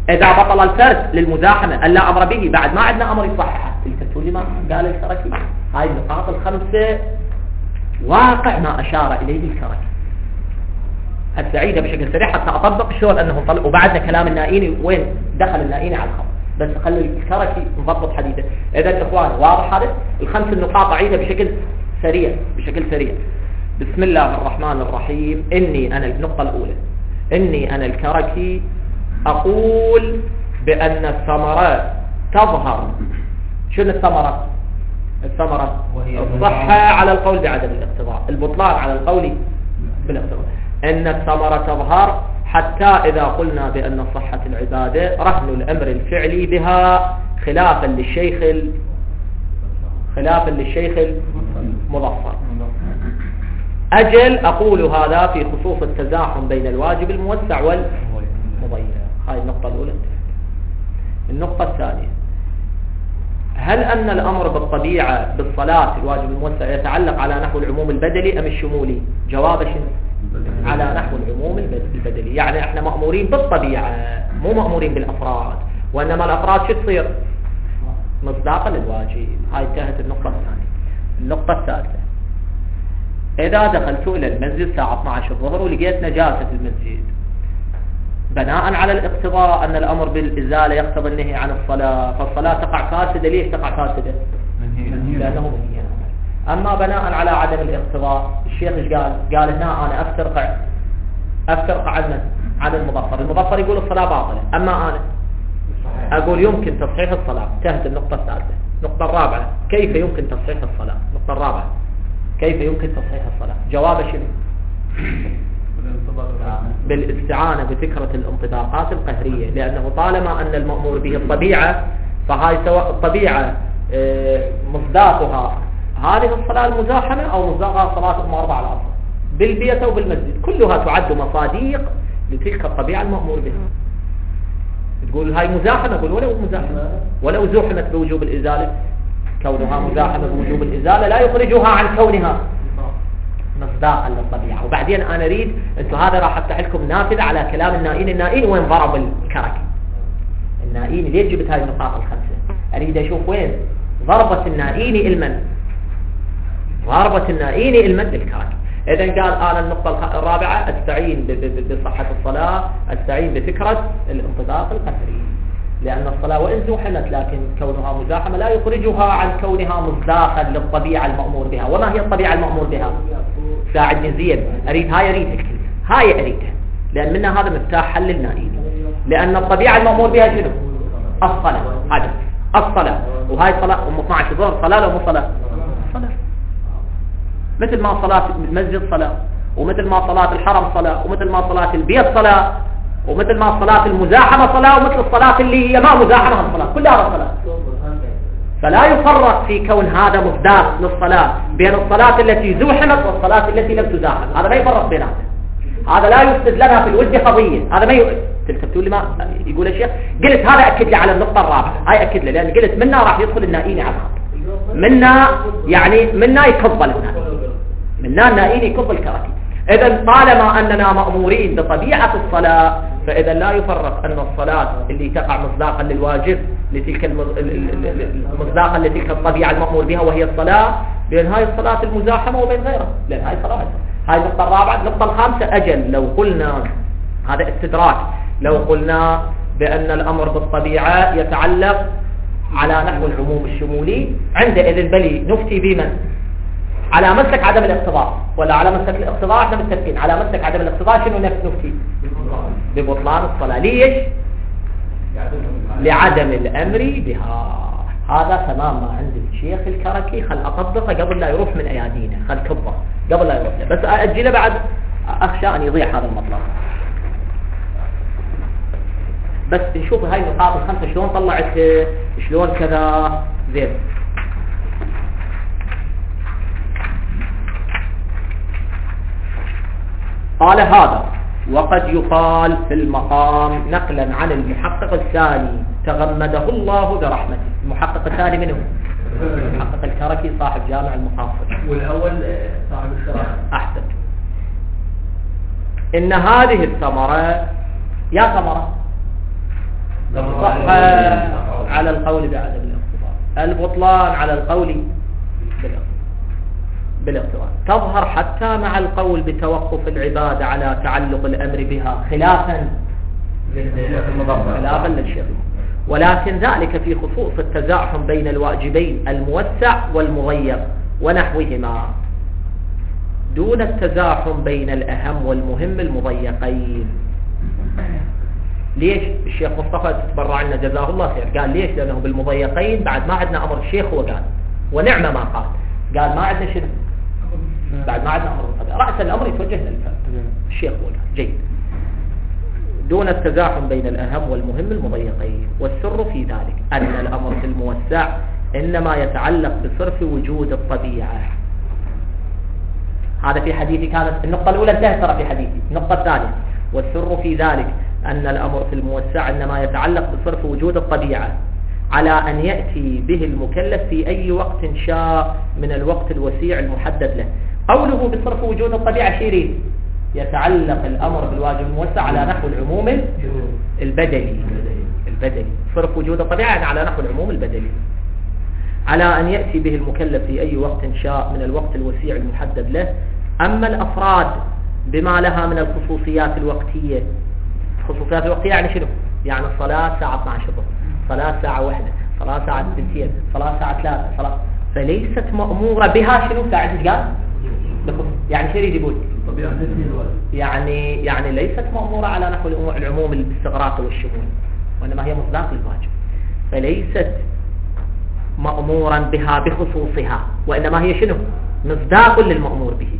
إذا بطل الفرد للمزاحمة ألا أمر به بعد ما عندنا أمر يصححه. تلك تقول لي ما قال الكركي. هاي النقاط الخمسة واقع ما أشار إليه الكركي. السعيدة بشكل سريع حتى أطبق شلون أنه طلع. وبعدنا كلام النائيني وين دخل النائيني على الخط، بس خلي الكركي نضبط حديثه. إذا إخواني واضح هذا الخمس النقاط أعيدها بشكل سريع بشكل سريع. بسم الله الرحمن الرحيم. إني أنا النقطة الأولى إني أنا الكركي أقول بأن الثمرة تظهر. شنو الثمرة؟ الثمرة الصحة على القول بعدم الاقتضاء، البطلان على القول بالاقتضاء. إن الثمرة تظهر حتى إذا قلنا بأن صحة العبادة رهن الأمر الفعلي بها خلافا للشيخ ال... خلافا للشيخ المظفر. أجل أقول هذا في خصوص التزاحم بين الواجب الموسع والمضيق. هاي النقطة الأولى. النقطة الثانية، هل أن الأمر بالطبيعة بالصلاة الواجب الموسع يتعلق على نحو العموم البدلي أم الشمولي؟ جواب شنو؟ على نحو العموم البدلي. يعني احنا مأمورين بالطبيعة مو مأمورين بالأفراد، وإنما الأفراد شو تصير؟ مصداقا للواجب. هاي انتهت النقطة الثانية. النقطة الثالثة، إذا دخلت إلى المسجد الساعة اثني عشر الظهر ولقيت نجاسة المسجد بناء على الاقتضاء أن الأمر بالإزالة يقتضي النهي عن الصلاة، فالصلاة تقع فاسدة. ليش تقع فاسدة؟ لأنه منهي. أما بناء على عدم الاقتضاء الشيخ ايش قال؟ قال هنا أنا أفترق أفترق عن عن المظفر. المظفر يقول الصلاة باطلة، أما أنا أقول يمكن تصحيح الصلاة. انتهت النقطة الثالثة. النقطة الرابعة، كيف يمكن تصحيح الصلاة؟ النقطة الرابعة، كيف يمكن تصحيح الصلاة؟ جواب شنو؟ بالاستعانة بفكرة الانطباقات القهرية، لأنه طالما أن المأمور به الطبيعة فهاي سواء الطبيعة مصداقها هذه الصلاة المزاحمة أو مصداقها صلاة أم أربع العصر بالبيت أو بالمسجد، كلها تعد مصاديق لتلك الطبيعة المأمور بها. تقول هاي مزاحمة، أقول ولو مزاحمة ولو زوحمت بوجوب الإزالة، كونها مزاحمة بوجوب الإزالة لا يخرجها عن كونها مصداقا للطبيعة. وبعدين أنا أريد أنتم هذا راح أفتح لكم نافذة على كلام النائين. النائين وين ضرب الكركي؟ النائين ليش جبت هاي النقاط الخمسة؟ أريد أشوف وين ضربة النائين المن ضربة النائين المن للكركي. إذن قال أنا النقطة الرابعة أستعين بصحة الصلاة، أستعين بفكرة الانطباق القهري، لأن الصلاة وإن زوحمت لكن كونها مزاحمة لا يخرجها عن كونها مصداقا للطبيعة المأمور بها. وما هي الطبيعة المأمور بها؟ ساعدني زين، أريد هاي أريد الكلمة هاي أريدها، لأن منها هذا مفتاح حل النائين. لأن الطبيعة المأمور بها شنو؟ الصلاة. هذا الصلاة، وهاي صلاة أم اثني عشر ظهر صلاة ولا مو صلاة؟ صلاة. مثل ما صلاة المسجد صلاة، ومثل ما صلاة الحرم صلاة، ومثل ما صلاة البيت صلاة، ومثل ما صلاة المزاحمة صلاة، ومثل الصلاة اللي هي ما مزاحمة الصلاة، كلها صلاة. فلا يفرق في كون هذا مصداق للصلاة بين الصلاة التي زوحمت والصلاة التي لم تزاحم. هذا ما يفرق بينها. هذا لا يفسد لنا في الود قضية. هذا ما ي... تلك بتقول لي ما يقول الشيخ قلت هذا أكد لي على النقطة الرابعة. هاي أكد لي لأن قلت منا راح يدخل النائين على الخط. منا يعني منا يكفل النائين. منا النائين يكفل الكراكي. إذا طالما أننا مأمورين بطبيعة الصلاة فإذا لا يفرق أن الصلاة اللي تقع مصداقا للواجب لتلك مصداقا لتلك الطبيعة المأمور بها وهي الصلاة بين هاي الصلاة المزاحمة وبين غيرها، لأن هاي صلاة. هاي النقطة الرابعة. النقطة الخامسة، أجل لو قلنا هذا استدراك، لو قلنا بأن الأمر بالطبيعة يتعلق على نحو العموم الشمولي عندئذ بلي نفتي بمن؟ على مسلك عدم الاقتضاء ولا على مسلك الاقتضاء؟ احنا متفقين على مسلك عدم الاقتضاء. شنو نفتي؟ ببطلان الصلاة. ليش؟ لعدم الأمر بها. هذا تمام ما عند الشيخ الكركي. خل أطبقه قبل لا يروح من أيادينا، خل كبه قبل لا يروح له. بس أجله بعد أخشى أن يضيع هذا المطلب. بس نشوف هاي النقاط الخمسة شلون طلعت، شلون كذا زين. قال هذا وقد يقال في المقام نقلا عن المحقق الثاني تغمده الله برحمته. المحقق الثاني منه؟ المحقق الكركي صاحب جامع المقاصد. والأول صاحب الشرح. أحسن. إن هذه الثمرة، يا ثمرة صح على القول بعدم الاقتضاء، البطلان على القول بالاقتضاء، تظهر حتى مع القول بتوقف العبادة على تعلق الأمر بها خلافا خلافا للشيخ، ولكن ذلك في خصوص التزاحم بين الواجبين الموسع والمضيق ونحوهما، دون التزاحم بين الأهم والمهم المضيقين. ليش الشيخ مصطفى تتبرع لنا جزاه الله خير؟ قال ليش؟ لأنه بالمضيقين بعد ما عندنا أمر الشيخ، هو قال ونعم ما قال، قال ما عندنا شنو بعد ما عندنا أمر القضاء، رأس الأمر يتوجه للفرد. الشيخ هو قال جيد، دون التزاحم بين الأهم والمهم المضيقين. والسر في ذلك أن الأمر في الموسع إنما يتعلق بصرف وجود الطبيعة. هذا في حديثي كانت النقطة الأولى انتهت ترى في حديثي. النقطة الثانية والسر في ذلك أن الأمر في الموسع إنما يتعلق بصرف وجود الطبيعة على أن يأتي به المكلف في أي وقت شاء من الوقت الوسيع المحدد له. قوله بصرف وجود الطبيعة شيرين يتعلق الأمر بالواجب الموسع على نحو العموم البدلي البدلي صرف وجود الطبيعة يعني على نحو العموم البدلي، على أن يأتي به المكلف في أي وقت شاء من الوقت الوسيع المحدد له. أما الأفراد بما لها من الخصوصيات الوقتية، خصوصيات الوقتية يعني شنو؟ يعني الصلاة ساعة اثني عشر، صلاة ساعة واحدة، صلاة ساعة اثنتين، صلاة ساعة ثلاثة، صلاة فليست مأمورة بها شنو ساعة ايش قال؟ يعني شو يريد يقول؟ يعني يعني ليست مأمورة على نحو العموم الاستغراق والشمول، وإنما هي مصداق للواجب، فليست مأمورا بها بخصوصها، وإنما هي شنو؟ مصداق للمأمور به.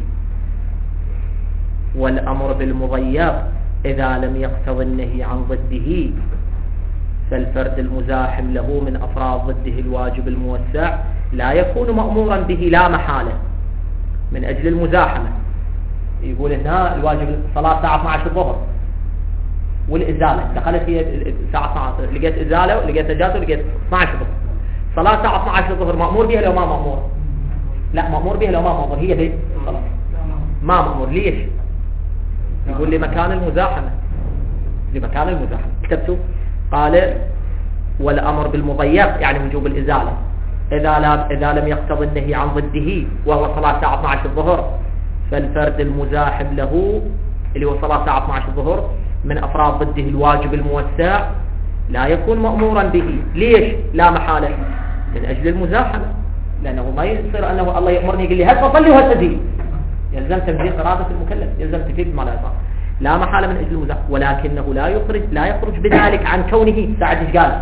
والأمر بالمضيق إذا لم يقتض النهي عن ضده فالفرد المزاحم له من أفراد ضده الواجب الموسع لا يكون مأمورا به لا محالة من أجل المزاحمة. يقول هنا الواجب الصلاة ساعة اثني عشر الظهر والإزالة، دخلت هي ساعة اثني عشر، لقيت إزالة ولقيت نجاسة ولقيت اثني عشر الظهر، صلاة ساعة اثني عشر الظهر مأمور بها لو ما مأمور؟ لا مأمور بها لو ما مأمور، هي دي الصلاة ما مأمور. ليش؟ يقول لمكان المزاحمة، لمكان المزاحمة. كتبتوا قال والأمر بالمضيق يعني وجوب الإزالة إذا لم إذا لم يقتضي النهي عن ضده وهو صلاة ساعة اثني عشر الظهر فالفرد المزاحم له اللي هو صلاة ساعة اثني عشر الظهر من أفراد ضده الواجب الموسع لا يكون مأمورا به. ليش؟ لا محالة من أجل المزاحمة، لأنه ما يصير أنه الله يأمرني يقول لي هل تصلي وهل تزيد، يلزم تنفيذ إرادة المكلف، يلزم تفيد ما لا يصح، لا محالة من أجل المزاحمة. ولكنه لا يخرج لا يخرج بذلك عن كونه ساعد ايش قال؟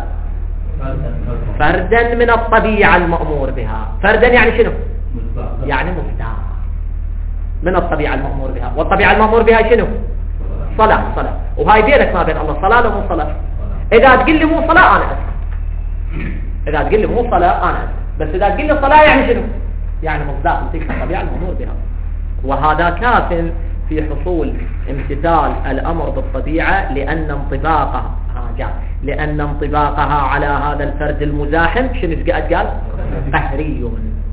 فردا من الطبيعة المأمور بها. فردا يعني شنو؟ يعني مصداق من الطبيعة المأمور بها. والطبيعة المأمور بها شنو؟ صلاة. صلاة وهاي بينك ما بين الله صلاة لو مو صلاة. إذا تقول لي مو صلاة أنا أسكت، إذا تقول لي مو صلاة أنا أسكت، بس إذا تقول لي صلاة يعني شنو؟ يعني مصداق تلك الطبيعة المأمور بها. وهذا كاف في حصول امتثال الأمر بالطبيعة لأن انطباقها جاء لأن انطباقها على هذا الفرد المزاحم شنو قاعد قال؟ قهري،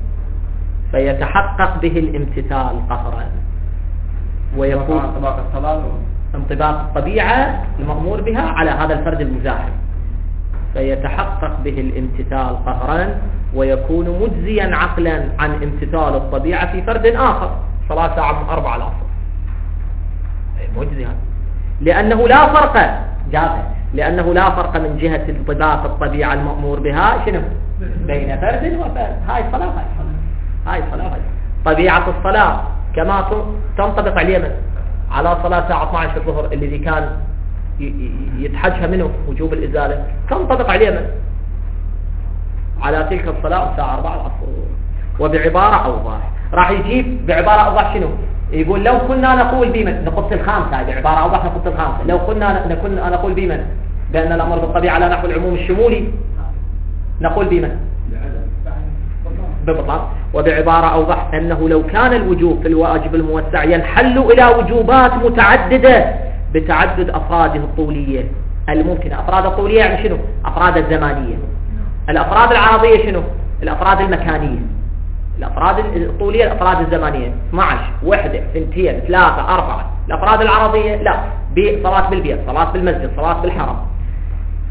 فيتحقق به الامتثال قهرا، ويكون انطباق الصلاة انطباق الطبيعة المأمور بها على هذا الفرد المزاحم، فيتحقق به الامتثال قهرا ويكون مجزيا عقلا عن امتثال الطبيعة في فرد آخر صلاة ساعة أربعة العصر مجزيا، لأنه لا فرق جاء لأنه لا فرق من جهة انطباق الطبيعة المأمور بها شنو بين فرد وفرد. هاي الصلاة هاي الصلاة هاي الصلاة هاي طبيعة الصلاة كما تنطبق على اليمن على صلاة ساعة اثني عشر الظهر الذي كان يتحجها منه وجوب الإزالة، تنطبق على اليمن على تلك الصلاة الساعة أربعة العصر. وبعبارة أوضح راح يجيب بعبارة أوضح شنو؟ يقول لو كنا نقول بمن نقص الخامسة، هذه عبارة أوضح نقص الخامسة، لو كنا نكون نقول بمن بأن الأمر بالطبيعة على نحو العموم الشمولي نقول بمن ببطلان. وبعبارة أوضح أنه لو كان الوجوب في الواجب الموسع ينحل إلى وجوبات متعددة بتعدد أفراده الطولية الممكنة. أفراد الطولية يعني شنو؟ أفراد الزمانية. الأفراد العرضية شنو؟ الأفراد المكانية. الأفراد الطولية الأفراد الزمانية اثني عشر واحدة اثنتين ثلاثة أربعة. الأفراد العرضية لا، صلاة بالبيت، صلاة بالمسجد، صلاة بالحرم.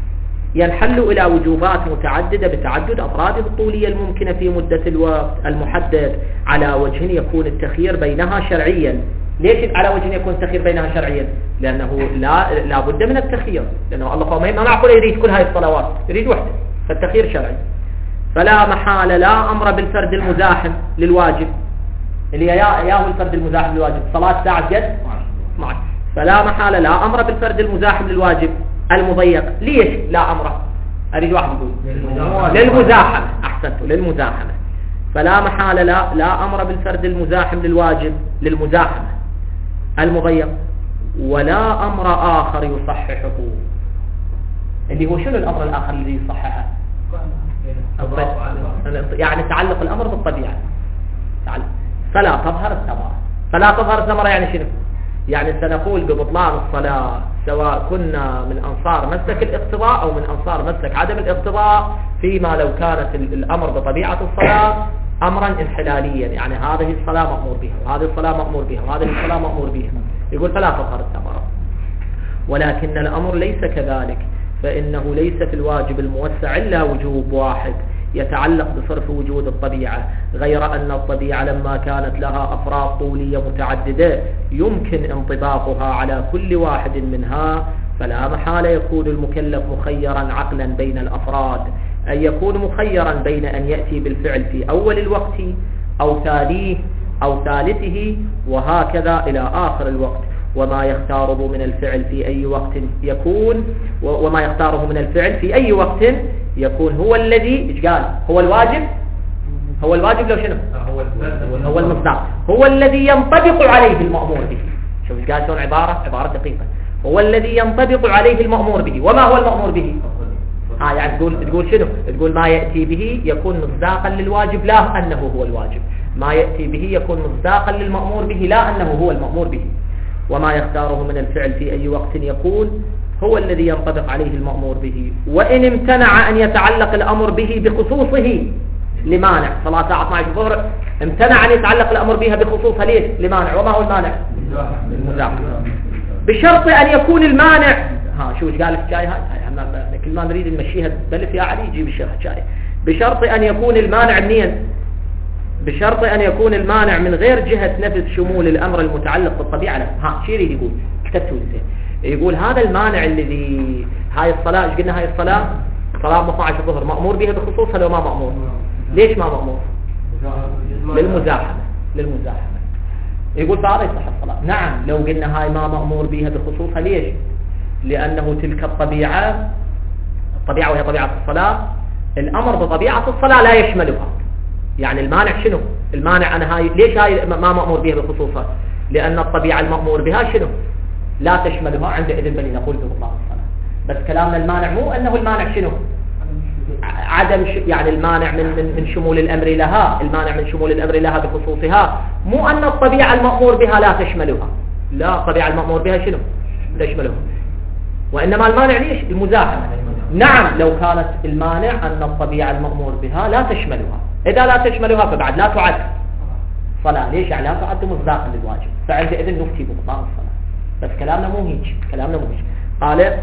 ينحل إلى وجوبات متعددة بتعدد أفراده الطولية الممكنة في مدة الوقت المحدد على وجه يكون التخيير بينها شرعيا. ليش على وجه يكون التخيير بينها شرعيا؟ لأنه لا, لا بد من التخيير، لأنه الله قال ما معقول يريد كل هاي الصلوات، يريد وحده، فالتخيير شرعي. فلا محال لا أمر بالفرد المزاحم للواجب، اللي ياهو الفرد المزاحم للواجب صلاة ساعة جد معك، فلا محال لا أمر بالفرد المزاحم للواجب المضيق. ليش لا أمره؟ أريد واحد يقول للمزاحمة، أحسنت، للمزاحمة. فلا محال لا لا أمر بالفرد المزاحم للواجب للمزاحمة المضيق، ولا أمر آخر يصححه. اللي هو شنو الأمر الآخر الذي يصححه؟ يعني تعلق الأمر بالطبيعة. تعلق. فلا تظهر الثمرة. فلا تظهر الثمرة يعني شنو؟ يعني سنقول ببطلان الصلاة سواء كنا من أنصار مسلك الاقتضاء أو من أنصار مسلك عدم الاقتضاء، فيما لو كانت الأمر بطبيعة الصلاة أمرا انحلاليا، يعني هذه الصلاة مأمور بها وهذه الصلاة مأمور بها وهذه الصلاة مأمور بها، يقول فلا تظهر الثمرة. ولكن الأمر ليس كذلك، فإنه ليس في الواجب الموسع إلا وجوب واحد يتعلق بصرف وجود الطبيعة، غير أن الطبيعة لما كانت لها أفراد طولية متعددة يمكن انطباقها على كل واحد منها، فلا محال يكون المكلف مخيرا عقلا بين الأفراد، أن يكون مخيرا بين أن يأتي بالفعل في أول الوقت أو ثانيه أو ثالثه وهكذا إلى آخر الوقت، وما يختاره من الفعل في أي وقت يكون وما يختاره من الفعل في أي وقت يكون هو الذي إيش قال هو الواجب هو الواجب لو شنو هو المصداق، هو الذي ينطبق عليه المأمور به. شوف إيش قال شلون عبارة عبارة دقيقة، هو الذي ينطبق عليه المأمور به. وما هو المأمور به؟ آه يعني تقول تقول شنو؟ تقول ما يأتي به يكون مصداقا للواجب لا أنه هو الواجب، ما يأتي به يكون مصداقا للمأمور به لا أنه هو المأمور به. وما يختاره من الفعل في أي وقت يكون هو الذي ينطبق عليه المأمور به، وإن امتنع أن يتعلق الأمر به بخصوصه لمانع. صلاة ساعة اثنعش الظهر امتنع أن يتعلق الأمر بها بخصوصها ليش؟ لمانع. وما هو المانع؟ المزاحمة. بشرط أن يكون المانع ها شو ايش قال الشاي هاي هاي كل ما نريد نمشيها بلف يا علي يجيب الشيخ الشاي. بشرط أن يكون المانع منين؟ بشرط أن يكون المانع من غير جهة نفذ شمول الأمر المتعلق بالطبيعة. ها شو يريد يقول؟ كتبته لسه يقول هذا المانع الذي هاي الصلاة ايش قلنا هاي الصلاة صلاة اثنعش الظهر مأمور بها بخصوصها لو ما مأمور؟ ليش ما مأمور؟ للمزاحمة للمزاحمة يقول فهذا يصح الصلاة. نعم لو قلنا هاي ما مأمور بها بخصوصها ليش؟ لأنه تلك الطبيعة الطبيعة وهي طبيعة الصلاة الأمر بطبيعة الصلاة لا يشملها. يعني المانع شنو؟ المانع أنا هاي ليش هاي ما مأمور بها بخصوصها؟ لأن الطبيعة المأمور بها شنو؟ لا تشملها. عندئذ بل نقول ببطلان الصلاة. بس كلامنا المانع مو أنه المانع شنو؟ عدم ش... يعني المانع من, من من شمول الأمر لها، المانع من شمول الأمر لها بخصوصها، مو أن الطبيعة المأمور بها لا تشملها، لا الطبيعة المأمور بها شنو؟ تشملها. وإنما المانع ليش؟ المزاحمة. نعم لو كانت المانع أن الطبيعة المأمور بها لا تشملها، إذا لا تشملها فبعد لا تعد صلاة. ليش؟ يعني لا تعد مصداقا للواجب، فعندئذ نفتي ببطلان الصلاة. بس كلامنا مو هيك، كلامنا مو هيك. قال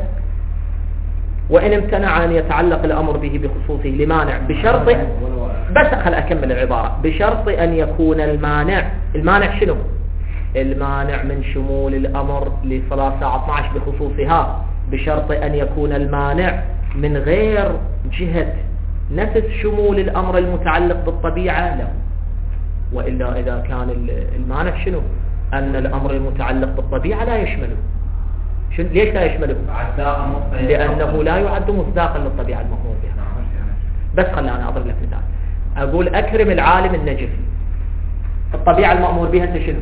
وإن امتنع أن يتعلق الأمر به بخصوصه لمانع بشرط، بس خل أكمل العبارة، بشرط أن يكون المانع المانع شنو؟ المانع من شمول الأمر لصلاة ساعة اثنعش بخصوصها، بشرط أن يكون المانع من غير جهة نفس شمول الأمر المتعلق بالطبيعة له. وإلا إذا كان المانع شنو؟ أن الأمر المتعلق بالطبيعة لا يشمله. ليش لا يشمله؟ لأنه لا يعد مصداقا للطبيعة المأمور بها. بس خلنا أنا أضرب لك مثال، أقول أكرم العالم النجفي، الطبيعة المأمور بها أنت شنو؟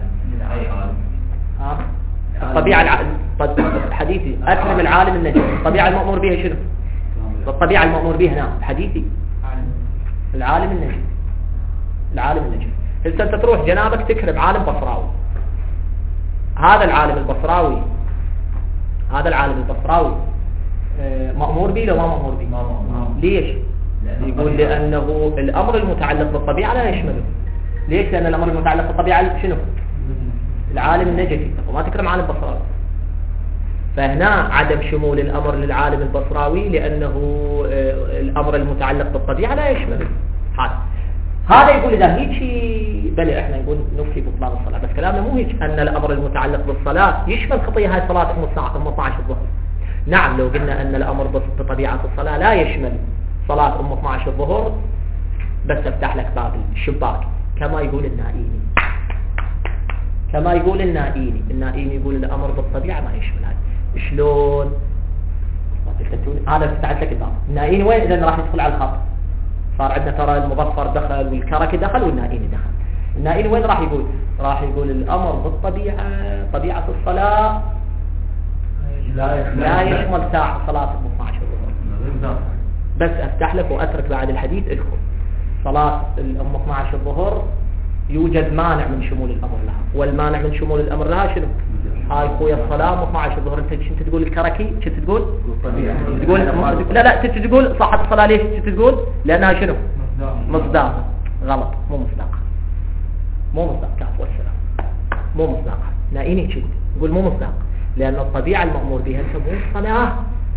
ها؟ الطبيعة الع... حديثي أكرم العالم النجفي، الطبيعة المأمور بها شنو؟ الطبيعة المأمور بها نعم حديثي العالم النجفي، العالم النجفي. هل أنت تروح جنابك تكرم عالم بصراوي، هذا العالم البصراوي هذا العالم البصراوي مأمور به لو ما مأمور به؟ ليش؟ يقول لأنه الأمر المتعلق بالطبيعة لا يشمله. ليش؟ لأن الأمر المتعلق بالطبيعة شنو؟ العالم النجفي، وما تكرم عالم بصراوي. فهنا عدم شمول الأمر للعالم البصراوي لأنه الأمر المتعلق بالطبيعة لا يشمل هذا. هذا يقول إذا هيك شيء بلى احنا نقول نفي بطلان الصلاة، بس كلامنا مو هيك أن الأمر المتعلق بالصلاة يشمل خطية هاي صلاة أم الساعة أم اثني عشر الظهر. نعم لو قلنا أن الأمر بطبيعة الصلاة لا يشمل صلاة أم اثني عشر الظهر، بس افتح لك باب الشباك كما يقول النائيني، كما يقول النائيني. النائيني يقول الأمر بالطبيعة ما يشمل هذا. شلون؟ هذا فتحت لك الباب. النائيني وين إذا راح يدخل على الخط؟ صار عندنا ترى المظفر دخل والكركي دخل والنائيني دخل. النائيني وين راح يقول؟ راح يقول الأمر بالطبيعة طبيعة الصلاة لا, لا يشمل ساعة صلاة اثني عشر الظهر. بس افتح لك واترك بعد الحديث ادخل صلاة الأم اثني عشر الظهر يوجد مانع من شمول الأمر لها، والمانع من شمول الأمر لها شنو؟ هاي خويا الصلاة اثني عشر الظهر. انت كنت تقول الكركي كنت تقول تقول لا لا كنت تقول صحة الصلاة ليش كنت تقول؟ لأنها شنو؟ مصداق. غلط، مو مصداق، مو مصداق. كاف والسلام مو مصداق. نائيني كنت يقول مو مصداق لأن الطبيعة المأمور بها مو الصلاة.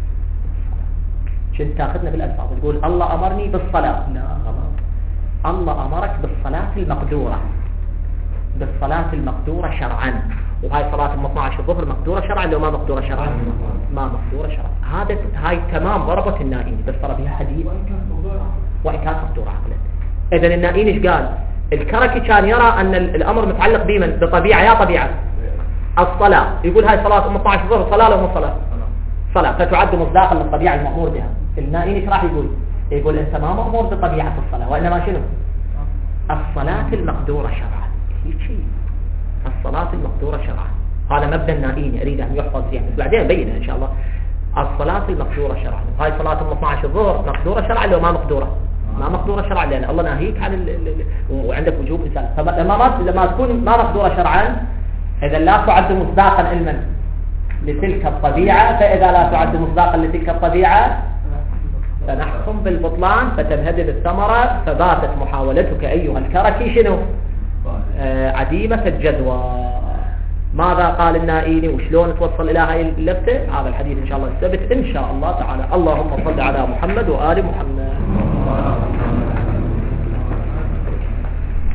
كنت تاخذنا بالألفاظ تقول الله أمرني بالصلاة، لا غلط. الله أمرك بالصلاة المقدورة، بالصلاة المقدورة شرعا. وهاي صلاة اثني عشر الظهر مقدورة شرعا لو ما مقدورة شرعا؟ ما مقدورة شرعا. هذا هاي تمام ضربة النائيني، بس ترى بها حديث وإن كانت مقدورة عقلا. إذن النائيني ايش قال؟ الكركي كان يرى أن الأمر متعلق بمن؟ بطبيعة. يا طبيعة الصلاة. يقول هاي صلاة اثني عشر الظهر صلاة لو مو صلاة؟ صلاة، فتعد مصداقا للطبيعة المأمور بها. النائيني ايش راح يقول؟ يقول أنت ما مأمور بطبيعة الصلاة، وإنما شنو؟ الصلاة المقدورة شرعا. هيك شيء الصلاة المقدورة شرعا. هذا مبدأ النائيني أريد أن يحفظ يعني، بس بعدين بينه إن شاء الله. الصلاة المقدورة شرعا. هاي صلاة اثني عشر الظهر مقدورة شرعا لو ما مقدورة؟ ما مقدورة شرعا، لأن الله ناهيك عن ال ال ال وعندك وجوب إنسان. فلما ما لما تكون ما مقدورة شرعا إذا لا تعد مصداقا علما لتلك الطبيعة، فإذا لا تعد مصداقا لتلك الطبيعة فنحكم بالبطلان فتنهدم الثمرة، فباتت محاولتك أيها الكركي شنو؟ آه عديمة الجدوى. ماذا قال النائيني وشلون توصل إلى هاي اللفتة؟ هذا الحديث إن شاء الله يثبت إن شاء الله تعالى. اللهم صل على محمد وآل محمد.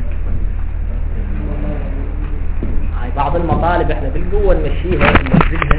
هاي بعض المطالب احنا بالقوة نمشيها.